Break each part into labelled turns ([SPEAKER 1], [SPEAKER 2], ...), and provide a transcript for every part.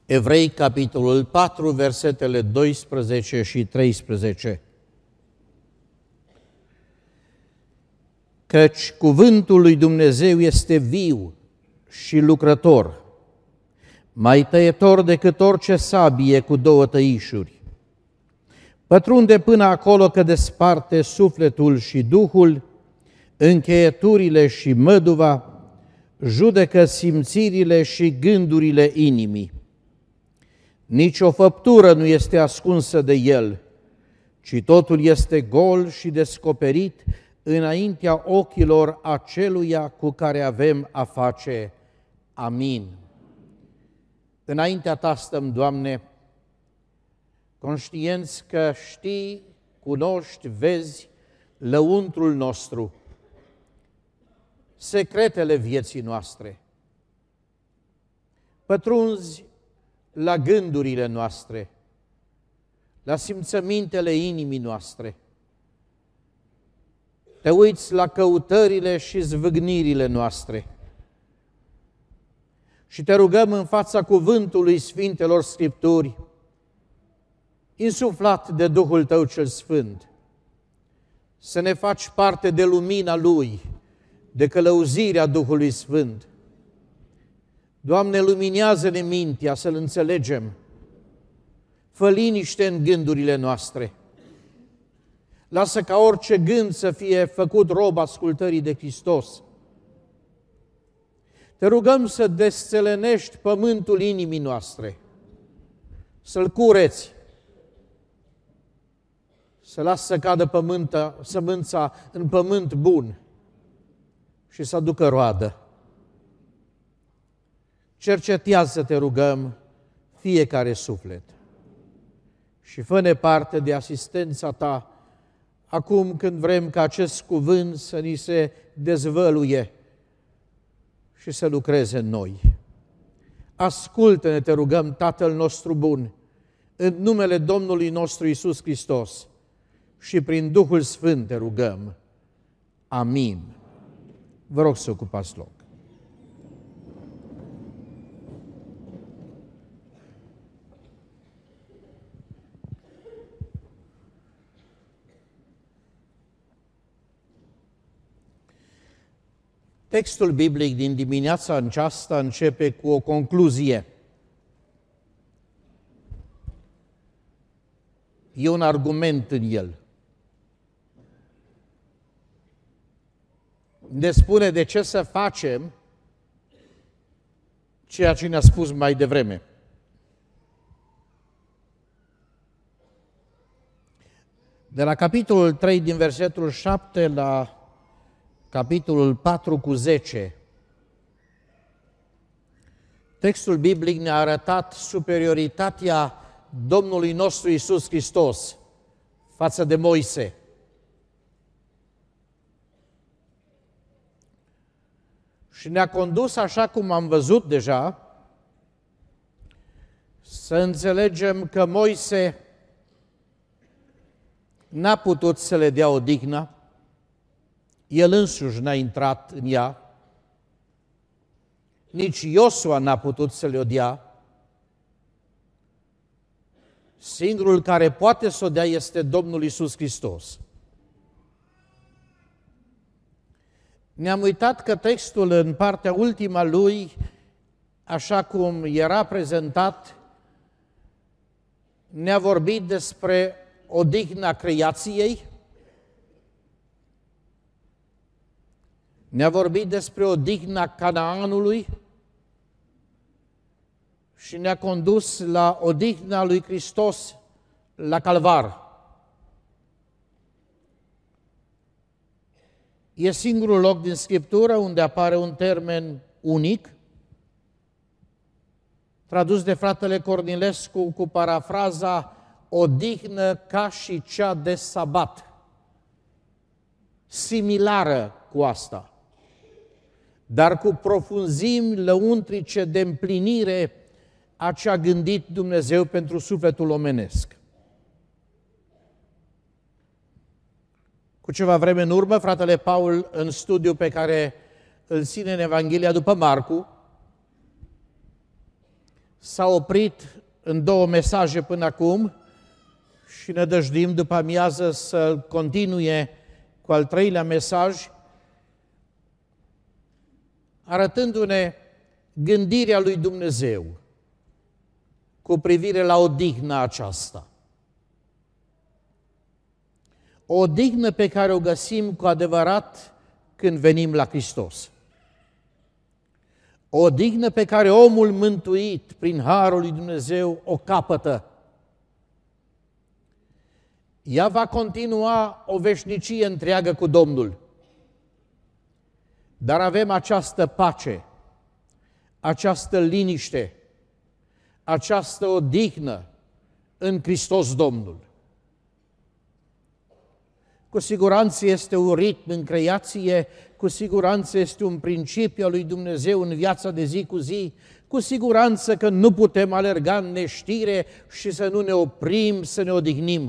[SPEAKER 1] Evrei, capitolul 4, versetele 12 și 13. Căci cuvântul lui Dumnezeu este viu și lucrător, mai tăietor decât orice sabie cu două tăișuri. Pătrunde până acolo că desparte sufletul și duhul, încheieturile și măduva, judecă simțirile și gândurile inimii. Nici o făptură nu este ascunsă de el, ci totul este gol și descoperit înaintea ochilor aceluia cu care avem a face. Amin. Înaintea Ta stăm, Doamne, conștienți că știi, cunoști, vezi lăuntrul nostru, secretele vieții noastre. Pătrunzi la gândurile noastre, la simțămintele inimii noastre. Te uiți la căutările și zvâgnirile noastre. Și te rugăm în fața cuvântului Sfintelor Scripturi, insuflat de Duhul Tău cel Sfânt, să ne faci parte de lumina Lui, de călăuzirea Duhului Sfânt. Doamne, luminează-ne mintea să-L înțelegem, fă liniște în gândurile noastre. Lasă ca orice gând să fie făcut rob ascultării de Hristos. Te rugăm să desțelenești pământul inimii noastre, să-l cureți, să lasă să cadă sămânța în pământ bun și să aducă roadă. Cercetează, te rugăm, fiecare suflet și fă-ne parte de asistența Ta acum când vrem ca acest cuvânt să ni se dezvăluie și să lucreze în noi. Ascultă-ne, te rugăm, Tatăl nostru bun, în numele Domnului nostru Iisus Hristos și prin Duhul Sfânt te rugăm. Amin. Vă rog să ocupați loc. Textul biblic din dimineața aceasta începe cu o concluzie. E un argument în el. Ne spune de ce să facem ceea ce ne-a spus mai devreme. De la capitolul 3 din versetul 7 la capitolul 4 cu 10, textul biblic ne-a arătat superioritatea Domnului nostru Iisus Hristos față de Moise. Și ne-a condus, așa cum am văzut deja, să înțelegem că Moise n-a putut să le dea odihnă, el însuși n-a intrat în ea, nici Iosua n-a putut să le dea. Singurul care poate să o dea este Domnul Iisus Hristos. Ne-am uitat că textul în partea ultima lui, așa cum era prezentat, ne-a vorbit despre odihna creației, ne-a vorbit despre odihna Canaanului și ne-a condus la odihna lui Hristos la Calvar. E singurul loc din Scriptură unde apare un termen unic, tradus de fratele Cornilescu cu parafraza odihnă ca și cea de sabat, similară cu asta, dar cu profunzimi lăuntrice de împlinire a ce a gândit Dumnezeu pentru sufletul omenesc. Cu ceva vreme în urmă, fratele Paul, în studiu pe care îl ține în Evanghelia după Marcu, s-a oprit în 2 mesaje până acum și ne dăjduim după amiază să continue cu al 3-lea mesaj, arătându-ne gândirea lui Dumnezeu cu privire la odihna aceasta. O odihnă pe care o găsim cu adevărat când venim la Hristos. O odihnă pe care omul mântuit prin harul lui Dumnezeu o capătă. Ea va continua o veșnicie întreagă cu Domnul. Dar avem această pace, această liniște, această odihnă în Hristos Domnul. Cu siguranță este un ritm în creație, cu siguranță este un principiu al lui Dumnezeu în viața de zi cu zi, cu siguranță că nu putem alerga în neștire și să nu ne oprim, să ne odihnim.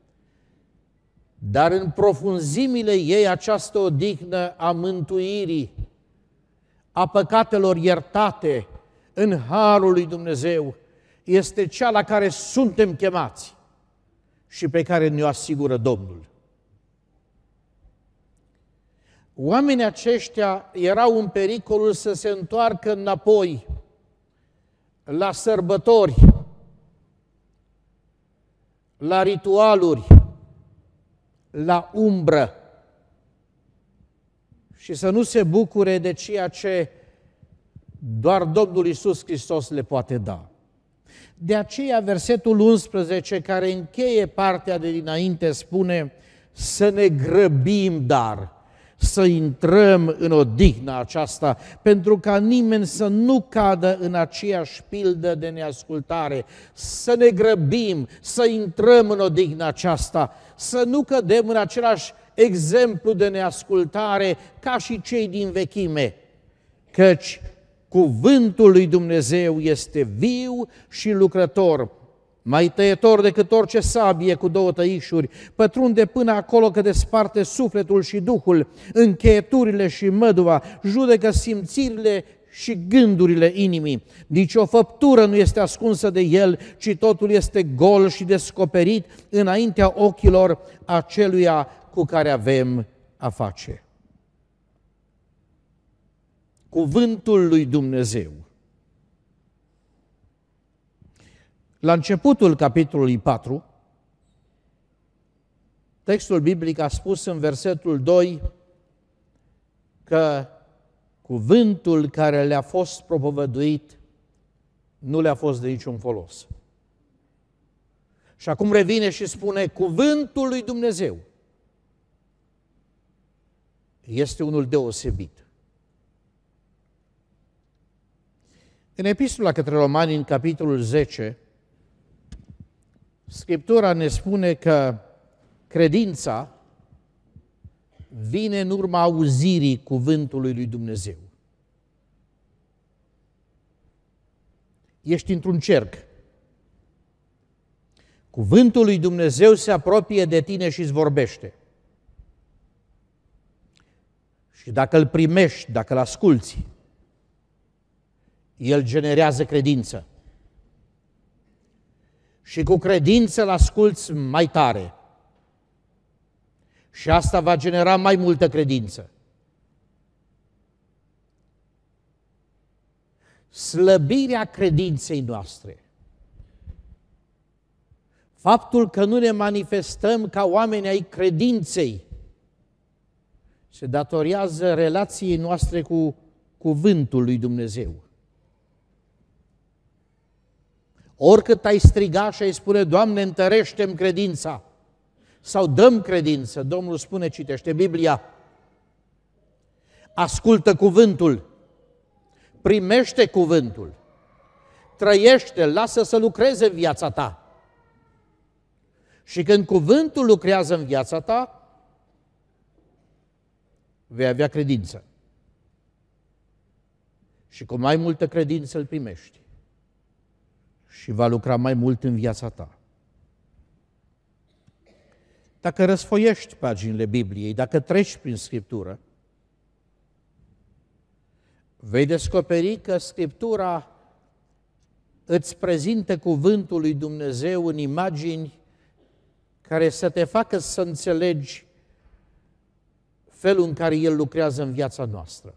[SPEAKER 1] Dar în profunzimile ei această odihnă a mântuirii, a păcatelor iertate în harul lui Dumnezeu, este cea la care suntem chemați și pe care ne-o asigură Domnul. Oamenii aceștia erau în pericolul să se întoarcă înapoi la sărbători, la ritualuri, la umbră și să nu se bucure de ceea ce doar Domnul Iisus Hristos le poate da. De aceea versetul 11, care încheie partea de dinainte, spune să ne grăbim, dar să intrăm în odihna aceasta, pentru ca nimeni să nu cadă în aceeași pildă de neascultare. Să ne grăbim, să intrăm în odihna aceasta, să nu cădem în același exemplu de neascultare ca și cei din vechime, căci cuvântul lui Dumnezeu este viu și lucrător, mai tăietor decât orice sabie cu 2 tăișuri, pătrunde până acolo că desparte sufletul și duhul, încheieturile și măduva, judecă simțirile și gândurile inimii. Nici o făptură nu este ascunsă de el, ci totul este gol și descoperit înaintea ochilor aceluia cu care avem a face. Cuvântul lui Dumnezeu. La începutul capitolului 4, textul biblic a spus în versetul 2 că cuvântul care le-a fost propovăduit nu le-a fost de niciun folos. Și acum revine și spune, cuvântul lui Dumnezeu este unul deosebit. În Epistola către Romani, în capitolul 10, Scriptura ne spune că credința vine în urma auzirii cuvântului lui Dumnezeu. Ești într-un cerc. Cuvântul lui Dumnezeu se apropie de tine și îți vorbește. Și dacă îl primești, dacă îl asculți, el generează credință. Și cu credință îl asculți mai tare. Și asta va genera mai multă credință. Slăbirea credinței noastre, faptul că nu ne manifestăm ca oameni ai credinței, se datorează relației noastre cu cuvântul lui Dumnezeu. Oricât ai striga și ai spune, Doamne, întărește-mi credința, sau dăm credință, Domnul spune, citește Biblia, ascultă cuvântul, primește cuvântul, trăiește, lasă să lucreze în viața ta. Și când cuvântul lucrează în viața ta, vei avea credință. Și cu mai multă credință îl primești. Și va lucra mai mult în viața ta. Dacă răsfoiești paginile Bibliei, dacă treci prin Scriptură, vei descoperi că Scriptura îți prezintă cuvântul lui Dumnezeu în imagini care să te facă să înțelegi felul în care El lucrează în viața noastră.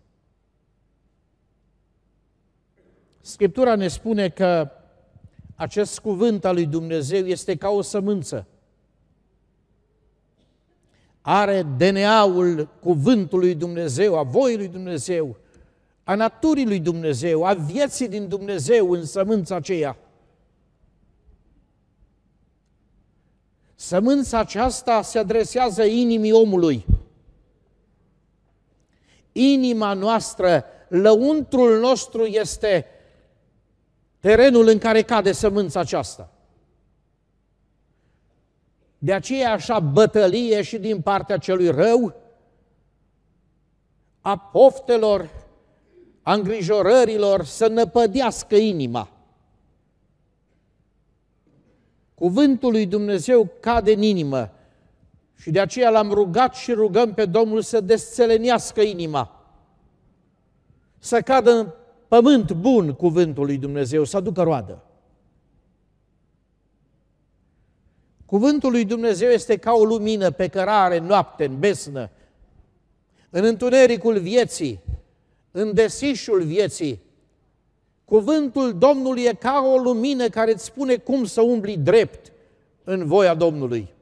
[SPEAKER 1] Scriptura ne spune că acest cuvânt al lui Dumnezeu este ca o sămânță. Are DNA-ul cuvântului lui Dumnezeu, a voii lui Dumnezeu, a naturii lui Dumnezeu, a vieții din Dumnezeu în sămânța aceea. Sămânța aceasta se adresează inimii omului. Inima noastră, lăuntrul nostru este terenul în care cade sămânța aceasta. De aceea așa bătălie și din partea celui rău, a poftelor, a îngrijorărilor să năpădească inima. Cuvântul lui Dumnezeu cade în inimă și de aceea l-am rugat și rugăm pe Domnul să desțelenească inima, să cadă în pământ bun cuvântul lui Dumnezeu, să aducă roadă. Cuvântul lui Dumnezeu este ca o lumină pe cărare noapte, în besnă, în întunericul vieții, în desișul vieții. Cuvântul Domnului e ca o lumină care îți spune cum să umbli drept în voia Domnului.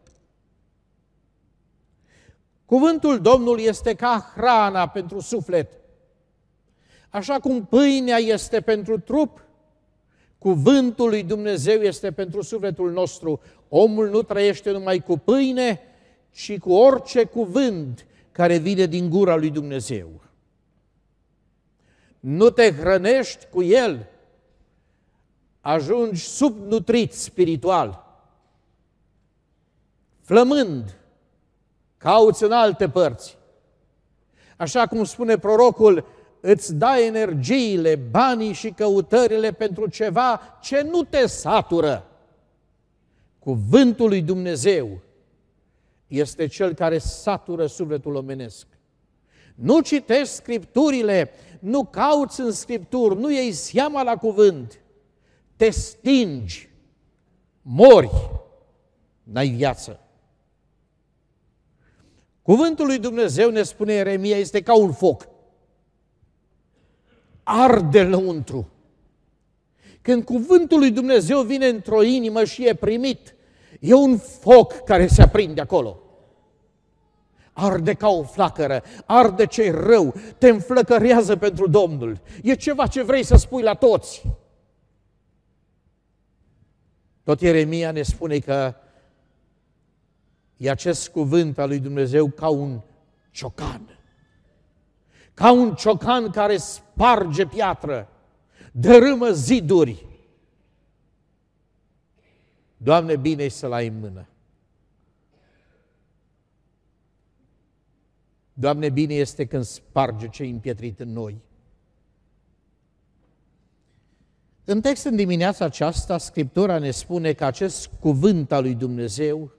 [SPEAKER 1] Cuvântul Domnului este ca hrana pentru suflet. Așa cum pâinea este pentru trup, cuvântul lui Dumnezeu este pentru sufletul nostru. Omul nu trăiește numai cu pâine, ci cu orice cuvânt care vine din gura lui Dumnezeu. Nu te hrănești cu el, ajungi subnutrit spiritual, flămând, cauți în alte părți. Așa cum spune prorocul, îți dai energiile, banii și căutările pentru ceva ce nu te satură. Cuvântul lui Dumnezeu este cel care satură sufletul omenesc. Nu citești Scripturile, nu cauți în Scripturi, nu iei seama la cuvânt, te stingi, mori, n-ai viață. Cuvântul lui Dumnezeu, ne spune Ieremia, este ca un foc. Arde lăuntru. Când cuvântul lui Dumnezeu vine într-o inimă și e primit, e un foc care se aprinde acolo. Arde ca o flacără, arde ce-i rău, te înflăcărează pentru Domnul. E ceva ce vrei să spui la toți. Tot Ieremia ne spune că e acest cuvânt al lui Dumnezeu ca un ciocan. Ca un ciocan care sparge piatră, dărâmă ziduri. Doamne, bine să-l ai în mână. Doamne, bine este când sparge ce-i împietrit în noi. În text în dimineața aceasta, Scriptura ne spune că acest cuvânt al lui Dumnezeu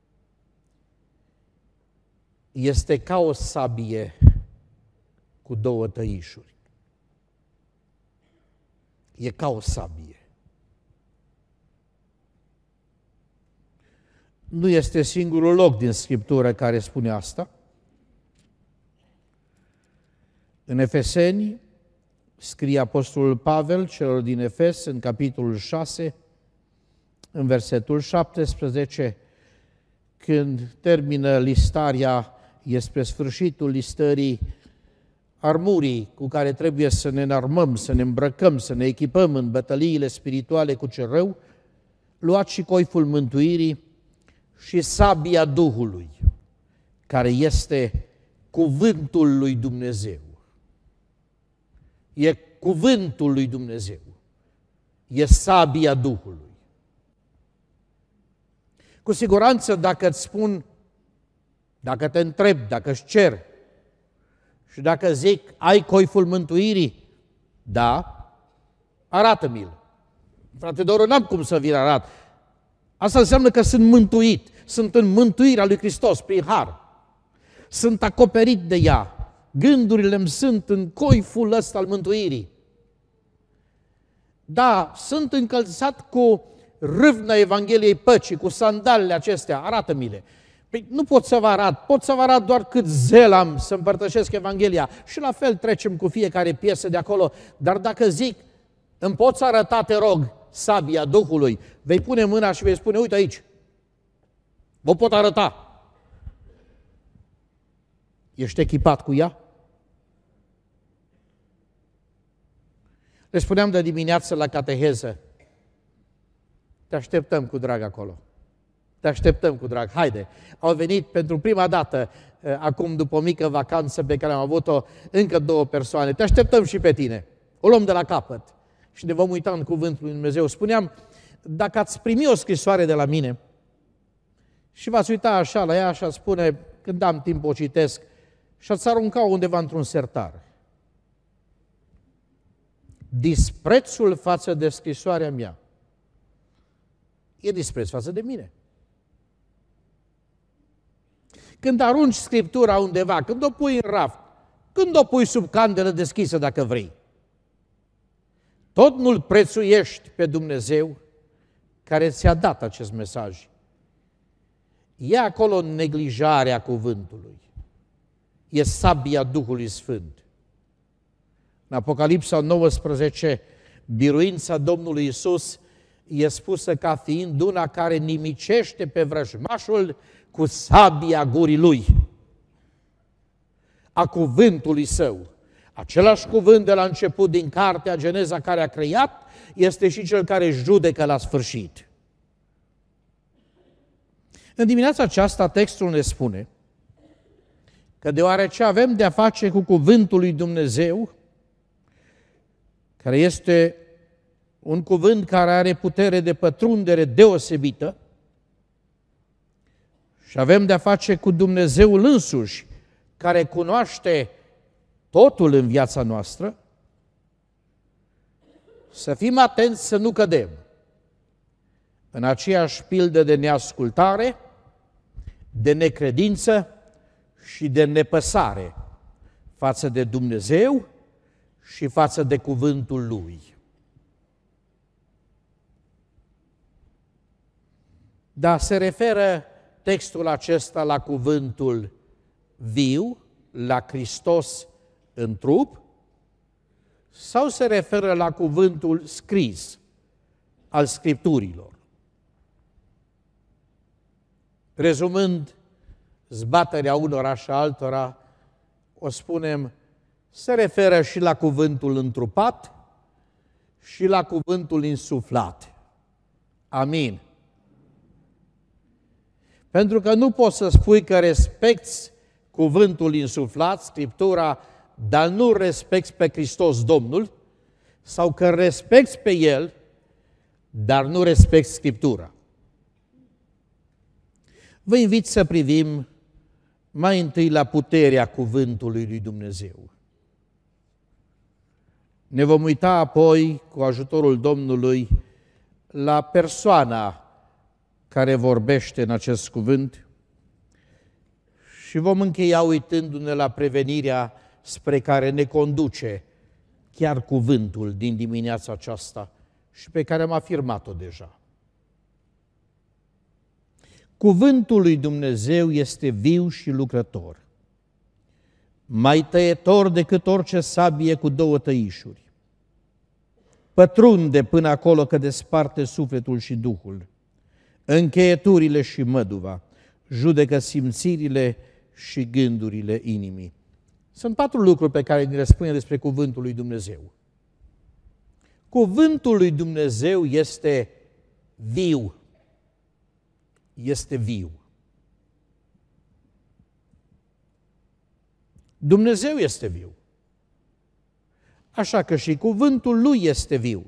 [SPEAKER 1] este ca o sabie cu două tăișuri. E ca o sabie. Nu este singurul loc din Scriptură care spune asta. În Efeseni scrie Apostolul Pavel celor din Efes, în capitolul 6, în versetul 17, când termină listarea, e spre sfârșitul listării armurii cu care trebuie să ne înarmăm, să ne îmbrăcăm, să ne echipăm în bătăliile spirituale cu cel rău, luați și coiful mântuirii și sabia Duhului, care este cuvântul lui Dumnezeu. E cuvântul lui Dumnezeu. E sabia Duhului. Cu siguranță, dacă îți spun, dacă te întreb, dacă îți cer și dacă zic, ai coiful mântuirii? Da, arată-mi-l. Frate Doru, n-am cum să vi-l arat. Asta înseamnă că sunt mântuit, sunt în mântuirea lui Hristos prin har. Sunt acoperit de ea. Gândurile îmi sunt în coiful ăsta al mântuirii. Da, sunt încălțat cu râvna Evangheliei Păcii, cu sandalele acestea, arată-mi-le. Păi nu pot să vă arăt, pot să vă arăt doar cât zel am să împărtășesc Evanghelia. Și la fel trecem cu fiecare piesă de acolo. Dar dacă zic, îmi poți arăta, te rog, sabia Duhului, vei pune mâna și vei spune, uite aici, vă pot arăta. Ești echipat cu ea? Le spuneam de dimineață la cateheză, te așteptăm cu drag acolo. Te așteptăm cu drag, haide. Au venit pentru prima dată, acum după o mică vacanță pe care am avut-o, încă 2 persoane. Te așteptăm și pe tine. O luăm de la capăt și ne vom uita în cuvântul lui Dumnezeu. Spuneam, dacă ați primi o scrisoare de la mine și v-ați uita așa la ea și ați spune, când am timp o citesc, și ați arunca undeva într-un sertar. Disprețul față de scrisoarea mea e dispreț față de mine. Când arunci Scriptura undeva, când o pui în raft, când o pui sub candelă deschisă dacă vrei, tot nu-L prețuiești pe Dumnezeu care ți-a dat acest mesaj. E acolo neglijarea cuvântului. E sabia Duhului Sfânt. În Apocalipsa 19, biruința Domnului Iisus e spusă ca fiind una care nimicește pe vrăjmașul cu sabia gurii lui, a cuvântului său. Același cuvânt de la început din cartea Geneza care a creat, este și cel care judecă la sfârșit. În dimineața aceasta textul ne spune că deoarece avem de-a face cu cuvântul lui Dumnezeu, care este un cuvânt care are putere de pătrundere deosebită, și avem de-a face cu Dumnezeul însuși, care cunoaște totul în viața noastră, să fim atenți să nu cădem în aceeași pildă de neascultare, de necredință și de nepăsare față de Dumnezeu și față de cuvântul Lui. Dar se referă textul acesta la cuvântul viu, la Hristos în trup, sau se referă la cuvântul scris al Scripturilor? Rezumând zbaterea unora și altora, o spunem, se referă și la cuvântul întrupat și la cuvântul insuflat. Amin. Pentru că nu poți să spui că respecti cuvântul insuflat, Scriptura, dar nu respecti pe Hristos Domnul, sau că respecti pe El, dar nu respecti Scriptura. Vă invit să privim mai întâi la puterea cuvântului lui Dumnezeu. Ne vom uita apoi, cu ajutorul Domnului, la persoana care vorbește în acest cuvânt și vom încheia uitându-ne la prevenirea spre care ne conduce chiar cuvântul din dimineața aceasta și pe care am afirmat-o deja. Cuvântul lui Dumnezeu este viu și lucrător, mai tăietor decât orice sabie cu 2 tăișuri. Pătrunde până acolo că desparte sufletul și duhul, încheieturile și măduva, judecă simțirile și gândurile inimii. Sunt 4 lucruri pe care ni le spune despre cuvântul lui Dumnezeu. Cuvântul lui Dumnezeu este viu. Este viu. Dumnezeu este viu. Așa că și cuvântul lui este viu.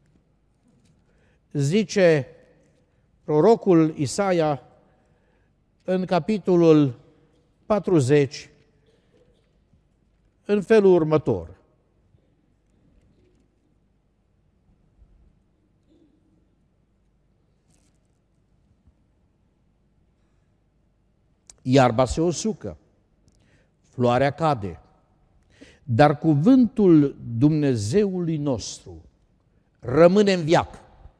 [SPEAKER 1] Zice prorocul Isaia în capitolul 40 în felul următor. Iarba se usucă, floarea cade, dar cuvântul Dumnezeului nostru rămâne în veac.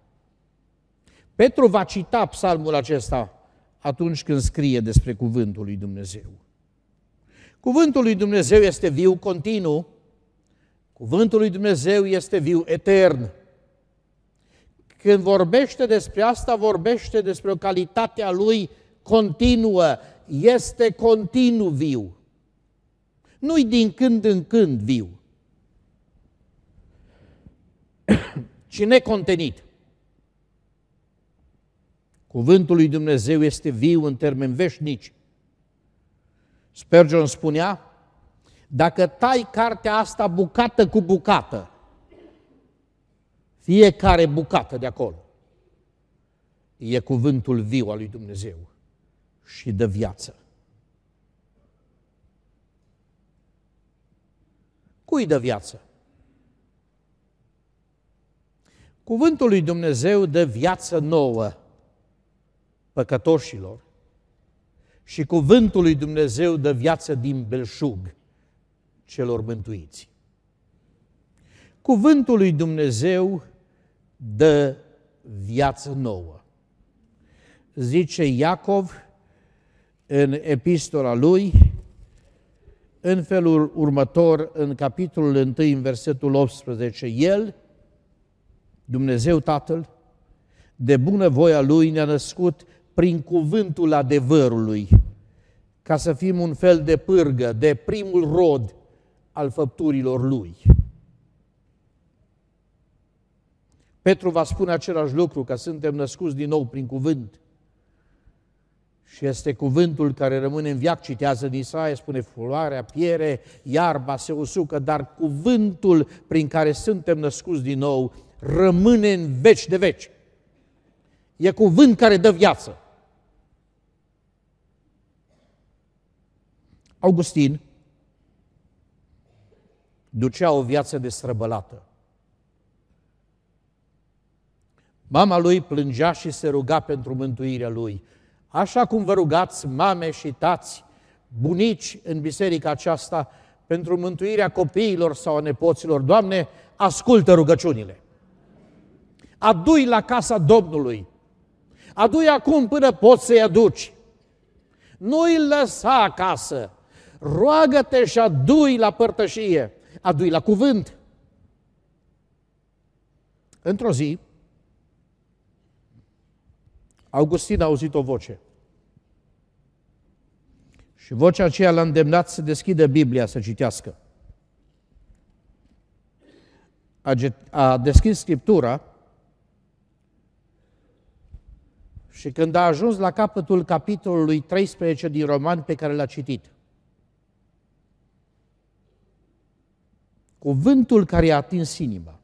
[SPEAKER 1] Petru va cita psalmul acesta atunci când scrie despre cuvântul lui Dumnezeu. Cuvântul lui Dumnezeu este viu continuu, cuvântul lui Dumnezeu este viu etern. Când vorbește despre asta, vorbește despre o calitate a lui continuă, este continuu viu. Nu-i din când în când viu, ci necontenit. Cuvântul lui Dumnezeu este viu în termeni veșnici. Spurgeon spunea, dacă tai cartea asta bucată cu bucată, fiecare bucată de acolo, e cuvântul viu al lui Dumnezeu și dă viață. Cui dă viață? Cuvântul lui Dumnezeu dă viață nouă păcătoșilor și cuvântul lui Dumnezeu dă viață din belșug celor mântuiți. Cuvântul lui Dumnezeu dă viață nouă. Zice Iacov în epistola lui, în felul următor, în capitolul 1, în versetul 18, El, Dumnezeu Tatăl, de bună voia Lui ne-a născut prin cuvântul adevărului, ca să fim un fel de pârgă, de primul rod al făpturilor Lui. Petru va spune același lucru, că suntem născuți din nou prin cuvânt. Și este cuvântul care rămâne în veac, citează în Isaia, spune floarea piere, iarba se usucă, dar cuvântul prin care suntem născuți din nou rămâne în veci de veci. E cuvânt care dă viață. Augustin ducea o viață destrăbălată. Mama lui plângea și se ruga pentru mântuirea lui. Așa cum vă rugați, mame și tați, bunici în biserica aceasta, pentru mântuirea copiilor sau a nepoților, Doamne, ascultă rugăciunile. Adu-i la casa Domnului. Adu-i acum până poți să-i aduci. Nu-i lăsa acasă. Roagă-te și adu-i la părtășie. Adu-i la cuvânt. Într-o zi, Augustin a auzit o voce. Și vocea aceea l-a îndemnat să deschidă Biblia, să citească. A deschis Scriptura și când a ajuns la capătul capitolului 13 din Roman pe care l-a citit, cuvântul care i-a atins inima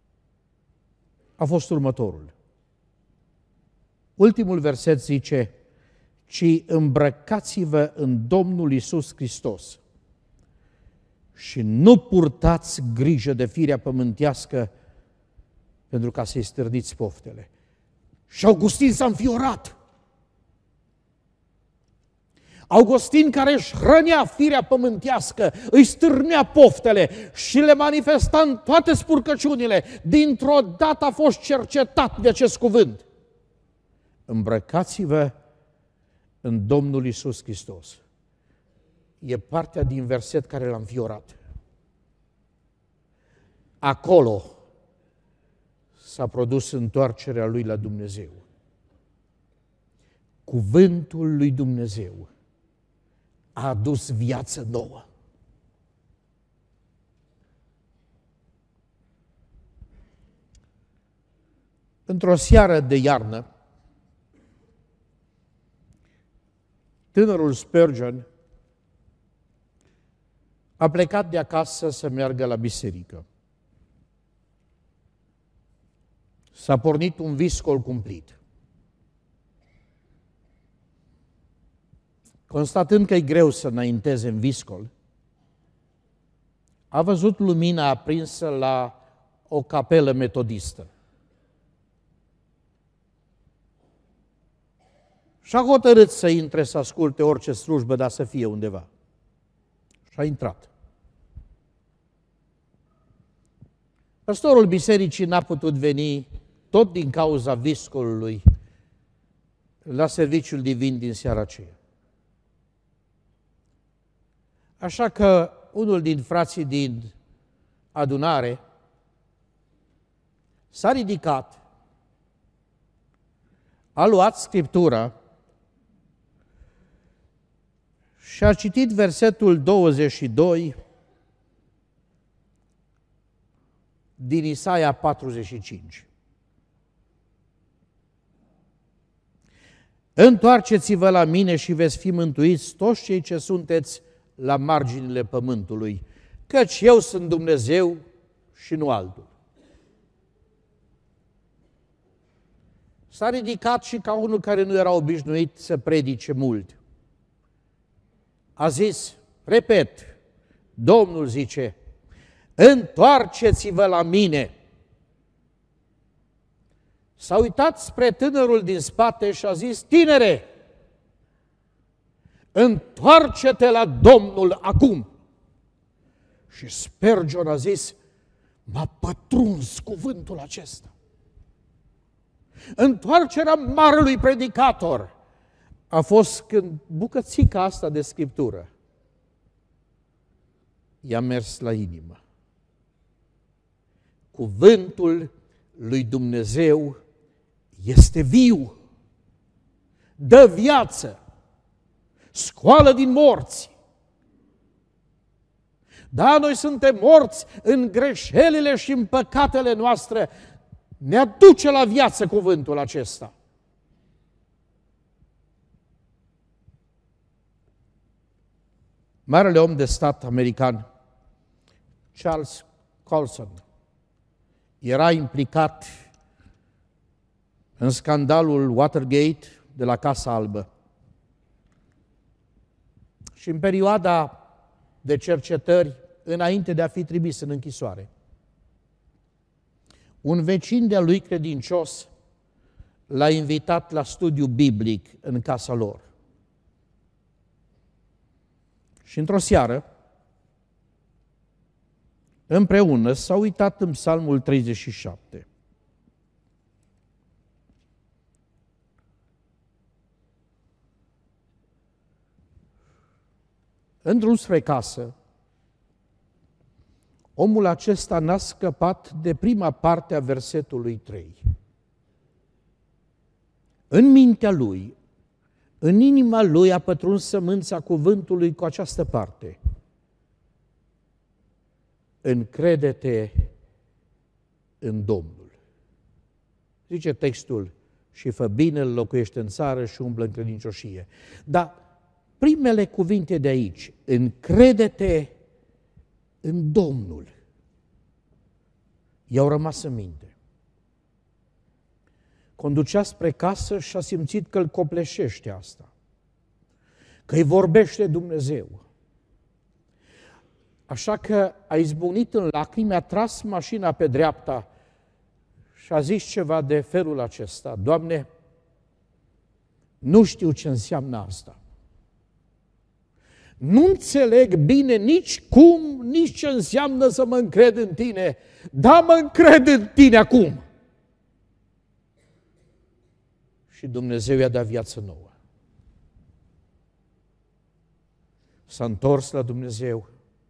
[SPEAKER 1] a fost următorul. Ultimul verset zice, ci îmbrăcați-vă în Domnul Iisus Hristos și nu purtați grijă de firea pământească pentru ca să-i stârniți poftele. Și Augustin s-a înfiorat. Augustin, care își hrănea firea pământească, îi stârnea poftele și le manifesta în toate spurcăciunile, dintr-o dată a fost cercetat de acest cuvânt. Îmbrăcați-vă în Domnul Iisus Hristos. E partea din verset care l-a înfiorat. Acolo s-a produs întoarcerea lui la Dumnezeu. Cuvântul lui Dumnezeu a adus viață nouă. Într-o seară de iarnă, tânărul Spurgeon a plecat de acasă să meargă la biserică. S-a pornit un viscol cumplit. Constatând că e greu să înainteze în viscol, a văzut lumina aprinsă la o capelă metodistă. Și-a hotărât să intre să asculte orice slujbă, dar să fie undeva. Și a intrat. Pastorul bisericii n-a putut veni tot din cauza viscolului la serviciul divin din seara aceea. Așa că unul din frații din adunare s-a ridicat, a luat Scriptura și a citit versetul 22 din Isaia 45. Întoarceți-vă la mine și veți fi mântuiți toți cei ce sunteți la marginile pământului, căci eu sunt Dumnezeu și nu altul. S-a ridicat și ca unul care nu era obișnuit să predice mult. A zis, repet, Domnul zice, întoarceți-vă la mine. S-a uitat spre tânărul din spate și a zis, tinere, întoarce-te la Domnul acum. Și Spurgeon a zis, m-a pătruns cuvântul acesta. Întoarcerea marelui predicator a fost când bucățica asta de Scriptură i-a mers la inimă. Cuvântul lui Dumnezeu este viu, dă viață, scoală din morți. Da, noi suntem morți în greșelile și în păcatele noastre, ne aduce la viață cuvântul acesta. Marele om de stat american, Charles Colson, era implicat în scandalul Watergate de la Casa Albă. Și în perioada de cercetări, înainte de a fi trimis în închisoare, un vecin de-a lui credincios l-a invitat la studiu biblic în casa lor. Și într-o seară, împreună s-au uitat în Psalmul 37. În drum spre casă, omul acesta n-a scăpat de prima parte a versetului 3. În mintea lui, în inima lui a pătruns sămânța cuvântului cu această parte. Încrede-te în Domnul. Zice textul, și fă bine, îl locuiește în țară și umblă în credincioșie. Dar primele cuvinte de aici, încrede-te în Domnul, i-au rămas în minte. Conducea spre casă și a simțit că îl copleșește asta, că îi vorbește Dumnezeu. Așa că a izbucnit în lacrimi, a tras mașina pe dreapta și a zis ceva de felul acesta, Doamne, nu știu ce înseamnă asta. Nu înțeleg bine nici cum, nici ce înseamnă să mă încred în Tine, dar mă încred în Tine acum. Și Dumnezeu i-a dat viață nouă. S-a întors la Dumnezeu,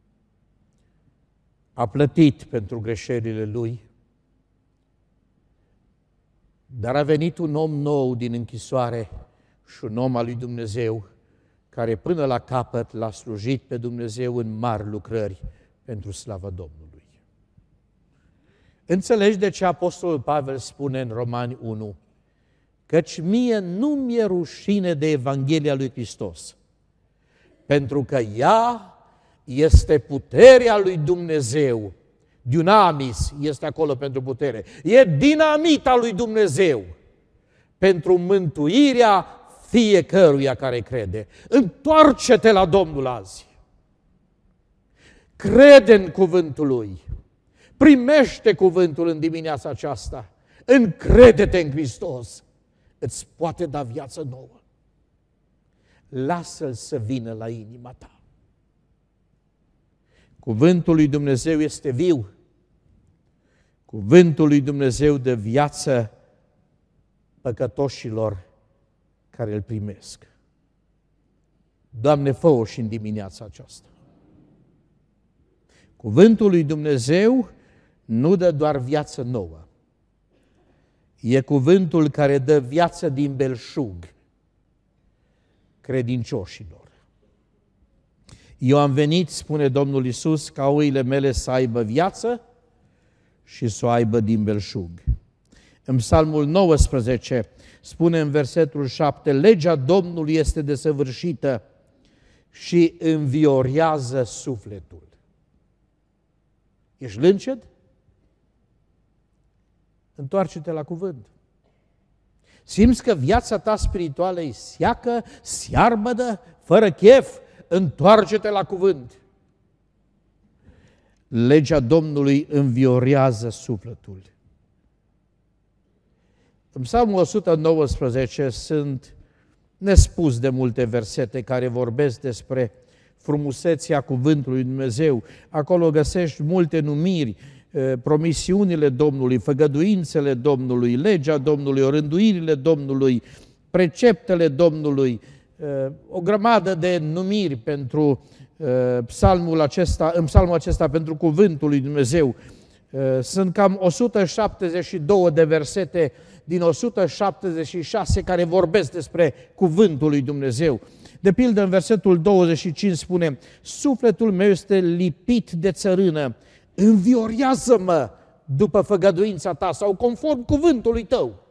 [SPEAKER 1] a plătit pentru greșelile lui, dar a venit un om nou din închisoare și un om al lui Dumnezeu, care până la capăt l-a slujit pe Dumnezeu în mari lucrări pentru slava Domnului. Înțelegi de ce Apostolul Pavel spune în Romani 1, căci mie nu mi-e rușine de Evanghelia lui Hristos, pentru că ea este puterea lui Dumnezeu. Dunamis este acolo pentru putere. E dinamita lui Dumnezeu pentru mântuirea fiecăruia care crede. Întoarce-te la Domnul azi. Crede în cuvântul Lui. Primește cuvântul în dimineața aceasta. Încrede-te în Hristos. Îți poate da viață nouă. Lasă-L să vină la inima ta. Cuvântul lui Dumnezeu este viu Cuvântul lui Dumnezeu dă viață păcătoșilor care îl primesc. Doamne, fă-o și în dimineața aceasta. Cuvântul lui Dumnezeu nu dă doar viață nouă. E cuvântul care dă viață din belșug credincioșilor. Eu am venit, spune Domnul Iisus, ca oile mele să aibă viață și să o aibă din belșug. În Psalmul 19 spune în versetul 7, legea Domnului este desăvârșită și înviorează sufletul. Ești lânced? Întoarce-te la cuvânt. Simți că viața ta spirituală e seacă, searbădă, fără chef? Întoarce-te la cuvânt. Legea Domnului înviorează sufletul. În Psalmul 119 sunt nespus de multe versete care vorbesc despre frumusețea cuvântului lui Dumnezeu. Acolo găsești multe numiri, promisiunile Domnului, făgăduințele Domnului, legea Domnului, orânduirile Domnului, preceptele Domnului, o grămadă de numiri pentru în psalmul acesta pentru cuvântul lui Dumnezeu. Sunt cam 172 de versete din 176 care vorbesc despre cuvântul lui Dumnezeu. De pildă, în versetul 25 spune, sufletul meu este lipit de țărână, înviorează-mă după făgăduința ta sau conform cuvântului tău.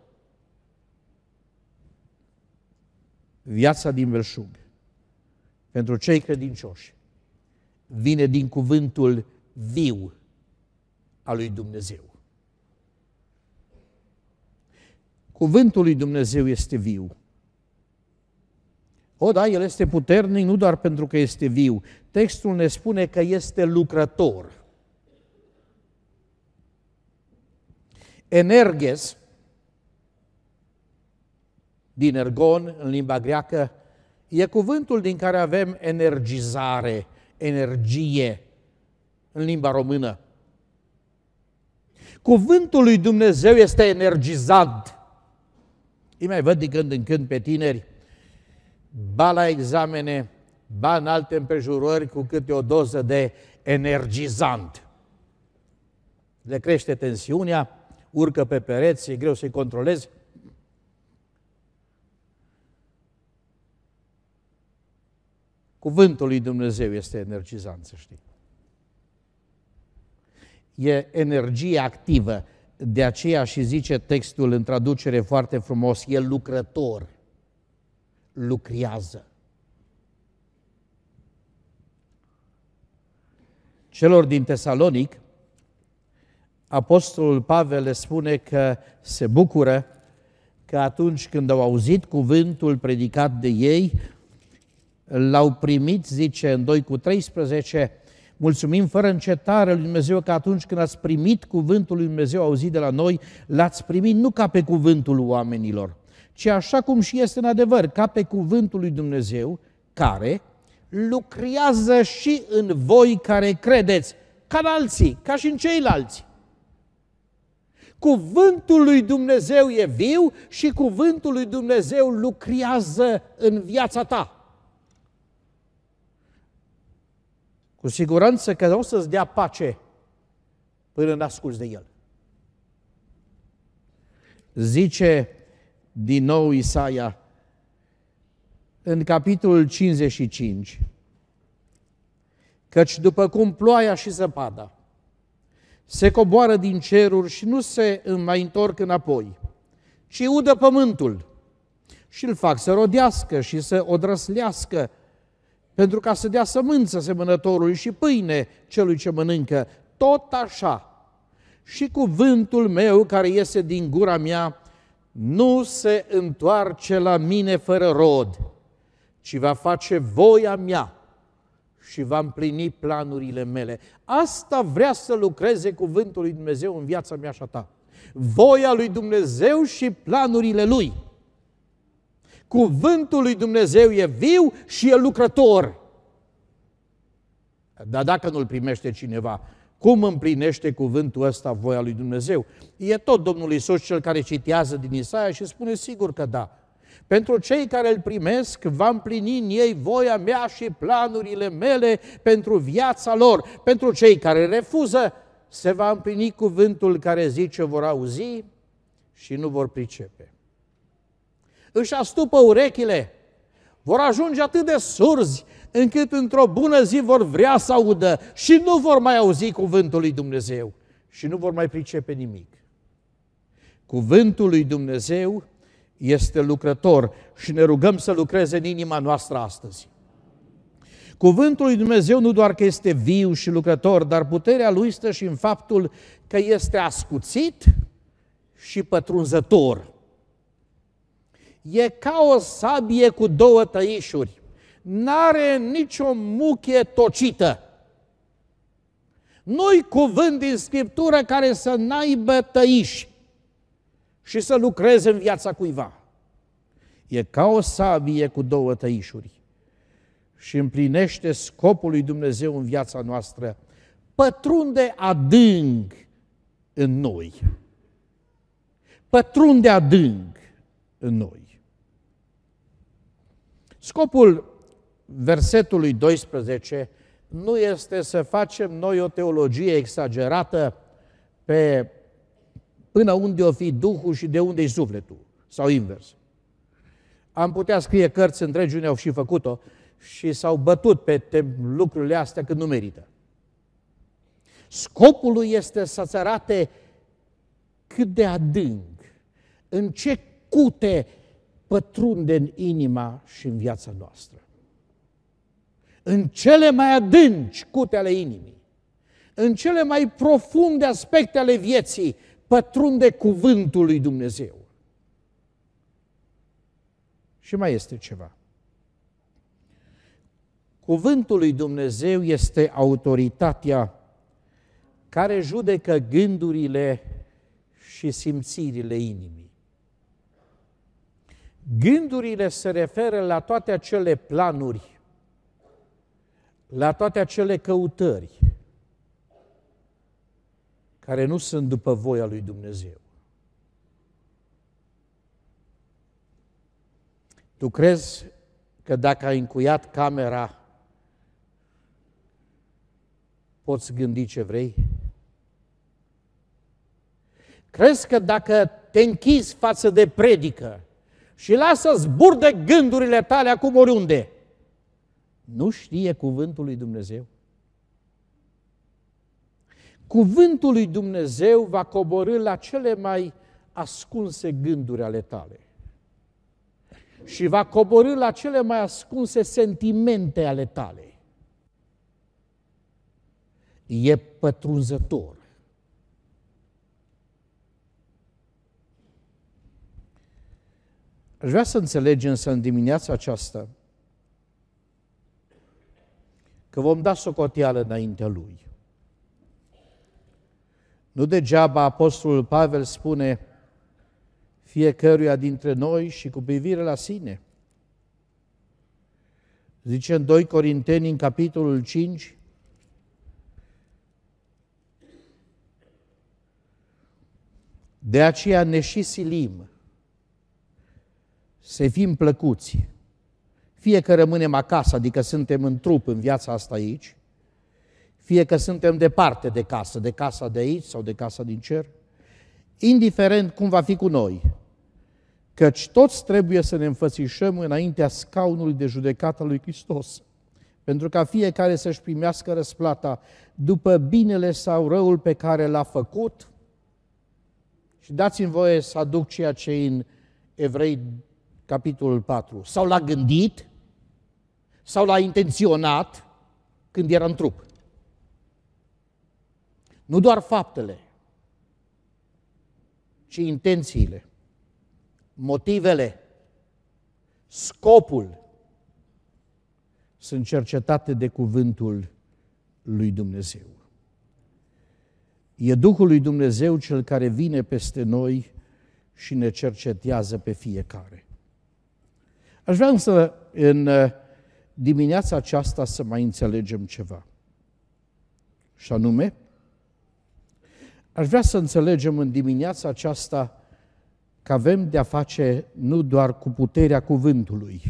[SPEAKER 1] Viața din belșug, pentru cei credincioși, vine din cuvântul viu al lui Dumnezeu. Cuvântul lui Dumnezeu este viu. O, da, el este puternic nu doar pentru că este viu. Textul ne spune că este lucrător. Energes, din ergon, în limba greacă, e cuvântul din care avem energizare, energie, în limba română. Cuvântul lui Dumnezeu este energizant. Îi mai văd din când în când pe tineri, ba la examene, ba în alte împrejurări cu câte o doză de energizant. Le crește tensiunea, urcă pe pereți, e greu să-i controlezi. Cuvântul lui Dumnezeu este energizant, să știi. E energie activă, de aceea și zice textul în traducere foarte frumos, e lucrător, lucrează. Celor din Tesalonic, apostolul Pavel le spune că se bucură că atunci când au auzit cuvântul predicat de ei, l-au primit, zice în 2:13, mulțumim fără încetare lui Dumnezeu că atunci când ați primit cuvântul lui Dumnezeu auzit de la noi, l-ați primit nu ca pe cuvântul oamenilor, ci așa cum și este în adevăr, ca pe cuvântul lui Dumnezeu, care lucrează și în voi care credeți, ca în alții, ca și în ceilalți. Cuvântul lui Dumnezeu e viu și cuvântul lui Dumnezeu lucrează în viața ta. Cu siguranță că o să-ți dea pace până n-asculți de el. Zice din nou Isaia în capitolul 55, căci după cum ploaia și zăpada se coboară din ceruri și nu se mai întorc înapoi, ci udă pământul și îl fac să rodească și să odrăslească, pentru ca să dea sămânță semănătorului și pâine celui ce mănâncă, tot așa și cuvântul meu care iese din gura mea nu se întoarce la mine fără rod, ci va face voia mea și va împlini planurile mele. Asta vrea să lucreze cuvântul lui Dumnezeu în viața mea și a ta. Voia lui Dumnezeu și planurile lui. Cuvântul lui Dumnezeu e viu și e lucrător. Dar dacă nu-l primește cineva, Cum împlinește cuvântul ăsta voia lui Dumnezeu? E tot Domnul Iisus cel care citează din Isaia și spune sigur că da. Pentru cei care îl primesc, va împlini în ei voia mea și planurile mele pentru viața lor. Pentru cei care refuză, se va împlini cuvântul care zice vor auzi și nu vor pricepe. Își astupă urechile, vor ajunge atât de surzi încât într-o bună zi vor vrea să audă și nu vor mai auzi cuvântul lui Dumnezeu și nu vor mai pricepe nimic. Cuvântul lui Dumnezeu este lucrător și ne rugăm să lucreze în inima noastră astăzi. Cuvântul lui Dumnezeu nu doar că este viu și lucrător, dar puterea lui stă și în faptul că este ascuțit și pătrunzător. E ca o sabie cu două tăișuri, n-are nicio muchie tocită. Nu-i cuvânt din Scriptură care să n-aibă tăiși și să lucreze în viața cuiva. E ca o sabie cu două tăișuri și împlinește scopul lui Dumnezeu în viața noastră, pătrunde adânc în noi. Pătrunde adânc în noi. Scopul versetului 12 nu este să facem noi o teologie exagerată pe până unde o fi Duhul și de unde-i sufletul, sau invers. Am putea scrie cărți întregi, unde au și făcut-o, și s-au bătut pe lucrurile astea când nu merită. Scopul lui este să-ți arate cât de adânc, în ce cute pătrunde în inima și în viața noastră. În cele mai adânci cute ale inimii, în cele mai profunde aspecte ale vieții, pătrunde cuvântul lui Dumnezeu. Și mai este ceva. Cuvântul lui Dumnezeu este autoritatea care judecă gândurile și simțirile inimii. Gândurile se referă la toate acele planuri, la toate acele căutări care nu sunt după voia lui Dumnezeu. Tu crezi că dacă ai încuiat camera, poți gândi ce vrei? Crezi că dacă te închizi față de predică și lasă zburde gândurile tale acum oriunde, nu știe cuvântul lui Dumnezeu? Cuvântul lui Dumnezeu va coborî la cele mai ascunse gânduri ale tale și va coborî la cele mai ascunse sentimente ale tale. E pătrunzător. Aș vrea să înțelegem însă în dimineața aceasta că vom da socoteală înaintea Lui. Nu degeaba Apostolul Pavel spune fiecăruia dintre noi și cu privire la sine. Zice în 2 Corinteni, în capitolul 5, de aceea ne și silim să fim plăcuți, fie că rămânem acasă, adică suntem în trup în viața asta aici, fie că suntem departe de casa de aici sau de casa din cer, indiferent cum va fi cu noi, căci toți trebuie să ne înfățișăm înaintea scaunului de judecată lui Hristos, pentru ca fiecare să-și primească răsplata după binele sau răul pe care l-a făcut. Și dați-mi voie să aduc ceea ce în Evrei, capitolul 4, sau l-a gândit, sau l-a intenționat când era în trup. Nu doar faptele, ci intențiile, motivele, scopul sunt cercetate de cuvântul lui Dumnezeu. E Duhul lui Dumnezeu cel care vine peste noi și ne cercetează pe fiecare. Aș vrea însă în dimineața aceasta să mai înțelegem ceva. Și anume, Aș vrea să înțelegem în dimineața aceasta că avem de-a face nu doar cu puterea cuvântului,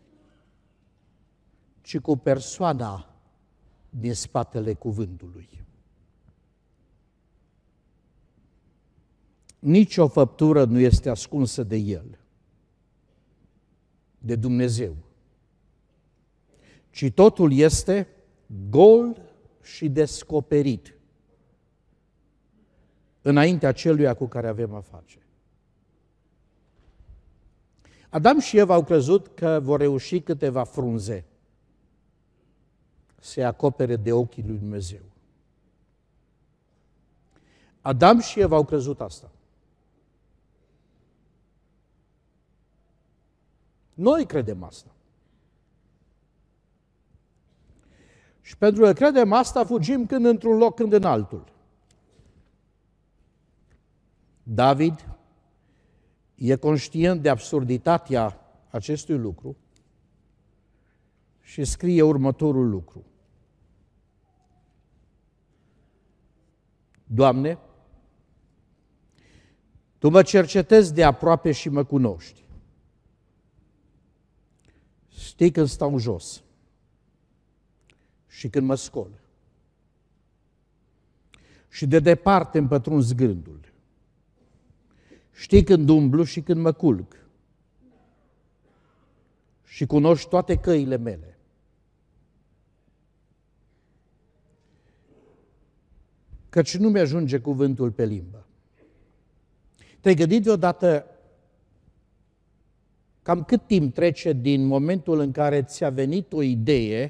[SPEAKER 1] ci cu persoana din spatele cuvântului. Nici o făptură nu este ascunsă de El, de Dumnezeu, ci totul este gol și descoperit înaintea celuia cu care avem a face. Adam și Eva au crezut că vor reuși câteva frunze să acopere de ochii lui Dumnezeu. Adam și Eva au crezut asta. Noi credem asta. Și pentru că credem asta, fugim când într-un loc, când în altul. David e conștient de absurditatea acestui lucru și scrie următorul lucru. Doamne, Tu mă cercetezi de aproape și mă cunoști. Știi când stau jos și când mă scol. Și de departe îmi pătrunzi gândul. Știi când umblu și când mă culc. Și cunoști toate căile mele. Căci nu mi-ajunge cuvântul pe limbă. Te-ai gândit deodată cam cât timp trece din momentul în care ți-a venit o idee,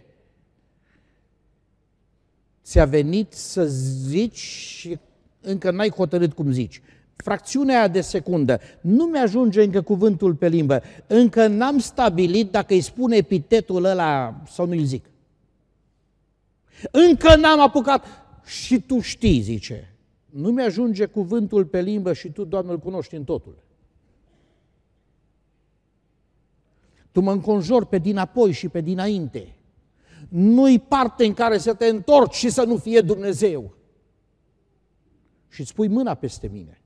[SPEAKER 1] ți-a venit să zici și încă n-ai hotărât cum zici. Fracțiunea aia de secundă, nu mi-ajunge încă cuvântul pe limbă, încă n-am stabilit dacă îi spun epitetul ăla sau nu-i zic. Încă n-am apucat și tu știi, zice. Nu mi-ajunge cuvântul pe limbă și tu, Doamne, îl cunoști în totul. Tu mă înconjori pe dinapoi și pe dinainte. Nu-i parte în care să te întorci și să nu fie Dumnezeu. Și îți pui mâna peste mine.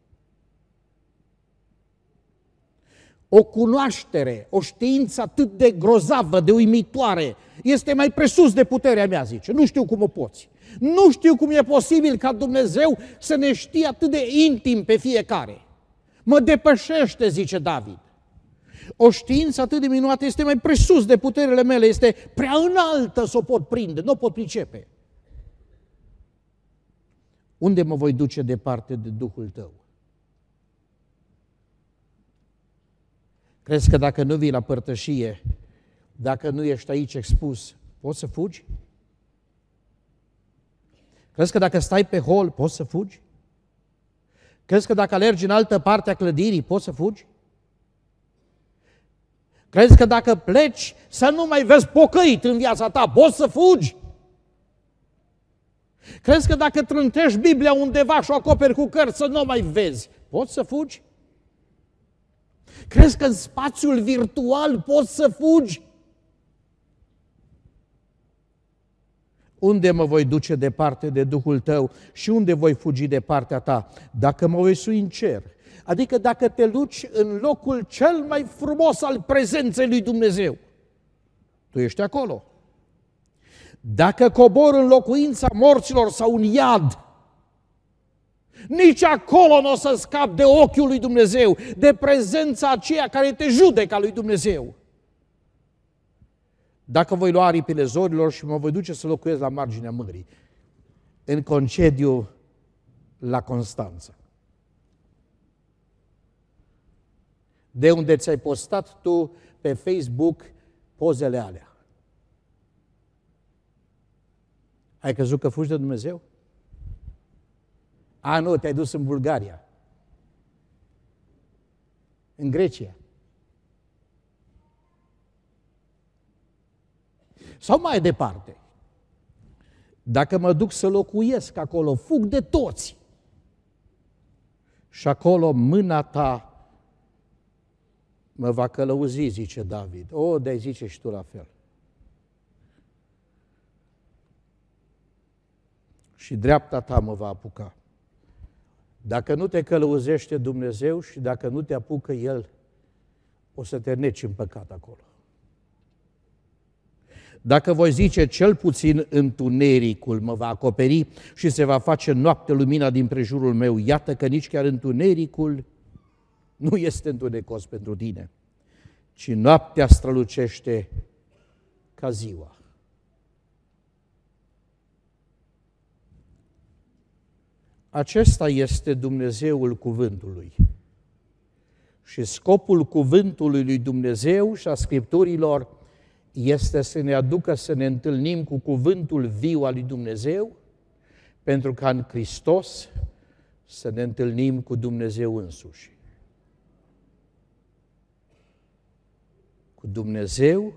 [SPEAKER 1] O cunoaștere, o știință atât de grozavă, de uimitoare, este mai presus de puterea mea, zice. Nu știu cum o poți. Nu știu cum e posibil ca Dumnezeu să ne știe atât de intim pe fiecare. Mă depășește, zice David. O știință atât de minunată este mai presus de puterile mele, este prea înaltă să o pot prinde, nu o pot pricepe. Unde mă voi duce departe de Duhul Tău? Crezi că dacă nu vii la părtășie, dacă nu ești aici expus, poți să fugi? Crezi că dacă stai pe hol, poți să fugi? Crezi că dacă alergi în altă parte a clădirii, poți să fugi? Crezi că dacă pleci să nu mai vezi pocăit în viața ta, poți să fugi? Crezi că dacă trântești Biblia undeva și o acoperi cu cărți să nu mai vezi, poți să fugi? Crezi că în spațiul virtual poți să fugi? Unde mă voi duce departe de Duhul Tău și unde voi fugi de partea Ta? Dacă mă voi sui în cer, adică dacă te duci în locul cel mai frumos al prezenței lui Dumnezeu, tu ești acolo. Dacă cobor în locuința morților sau în iad, nici acolo nu o să scapi de ochiul lui Dumnezeu, de prezența aceea care te judecă lui Dumnezeu. Dacă voi lua aripile zorilor și mă voi duce să locuiesc la marginea mării, în concediu la Constanța, de unde ți-ai postat tu pe Facebook pozele alea. Ai crezut că fugi de Dumnezeu? A, nu, te-ai dus în Bulgaria, în Grecia. Sau mai departe, dacă mă duc să locuiesc acolo, fug de toți. Și acolo mâna ta mă va călăuzi, zice David. O, de-ai zice și tu la fel. Și dreapta ta mă va apuca. Dacă nu te călăuzește Dumnezeu și dacă nu te apucă El, o să te neci în păcat acolo. Dacă voi zice, cel puțin întunericul mă va acoperi și se va face noapte lumina din prejurul meu, iată că nici chiar întunericul nu este întunecos pentru tine, ci noaptea strălucește ca ziua. Acesta este Dumnezeul cuvântului. Și scopul cuvântului lui Dumnezeu și a Scripturilor este să ne aducă să ne întâlnim cu cuvântul viu al lui Dumnezeu, pentru ca în Hristos să ne întâlnim cu Dumnezeu însuși. Cu Dumnezeu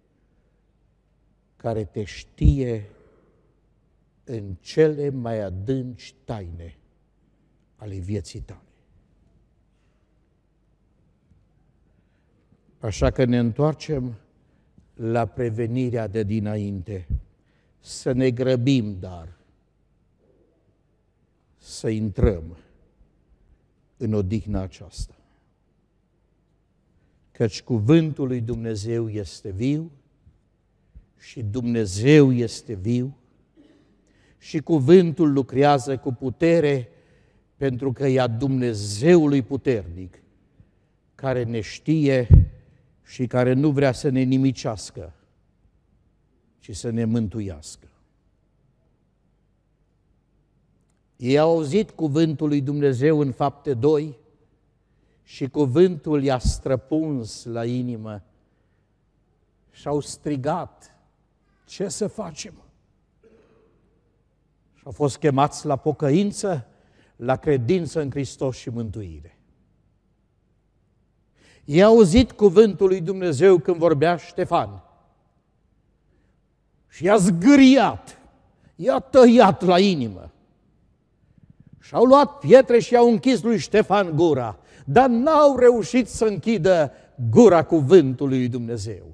[SPEAKER 1] care te știe în cele mai adânci taine ale vieții tale. Așa că ne întoarcem la prevenirea de dinainte, să ne grăbim, dar să intrăm în odihna aceasta. Căci cuvântul lui Dumnezeu este viu și Dumnezeu este viu și cuvântul lucrează cu putere pentru că e a Dumnezeului puternic care ne știe și care nu vrea să ne nimicească, ci să ne mântuiască. Ei au auzit cuvântul lui Dumnezeu în Fapte 2 și cuvântul i-a străpuns la inimă și au strigat, ce să facem? Și au fost chemați la pocăință, la credință în Hristos și mântuire. I-a auzit cuvântul lui Dumnezeu când vorbea Ștefan și i-a zgâriat, i-a tăiat la inimă. Și-au luat pietre și i-au închis lui Ștefan gura, dar n-au reușit să închidă gura cuvântului lui Dumnezeu.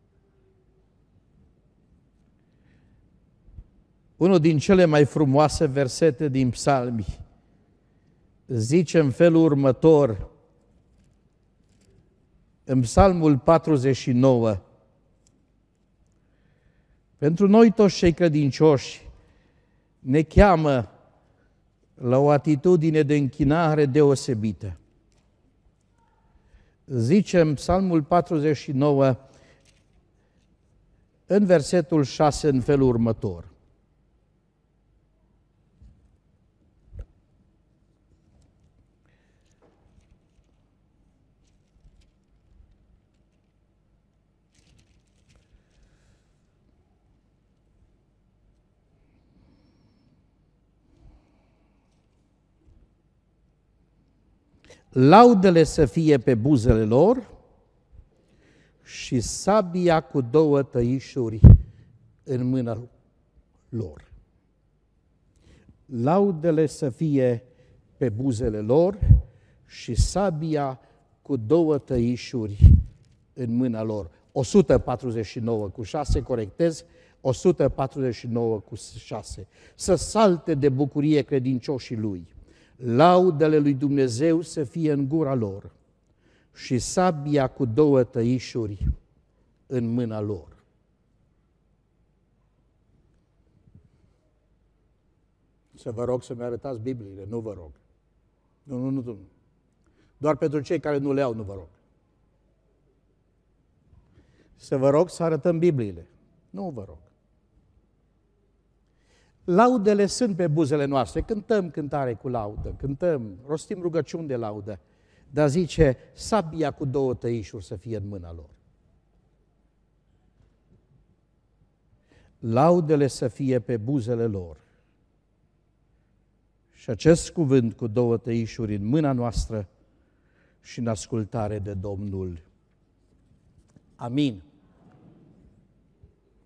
[SPEAKER 1] Unul din cele mai frumoase versete din Psalmi zice în felul următor, în Psalmul 49, pentru noi toți cei credincioși ne cheamă la o atitudine de închinare deosebită. Zice în Psalmul 49, în versetul 6, în felul următor. Laudele să fie pe buzele lor și sabia cu 2 tăișuri în mâna lor. Laudele să fie pe buzele lor și sabia cu 2 tăișuri în mâna lor. 149 cu 6, corectez, 149 cu 6. Să salte de bucurie credincioșii lui. Laudele lui Dumnezeu să fie în gura lor și sabia cu 2 tăișuri în mâna lor. Să vă rog să-mi arătați Bibliile, nu vă rog. Nu. Doar pentru cei care nu le au, nu vă rog. Să vă rog să arătăm Bibliile, nu vă rog. Laudele sunt pe buzele noastre, cântăm cântare cu laudă, cântăm, rostim rugăciuni de laudă, dar zice, sabia cu 2 tăișuri să fie în mâna lor. Laudele să fie pe buzele lor. Și acest cuvânt cu 2 tăișuri în mâna noastră și în ascultare de Domnul. Amin.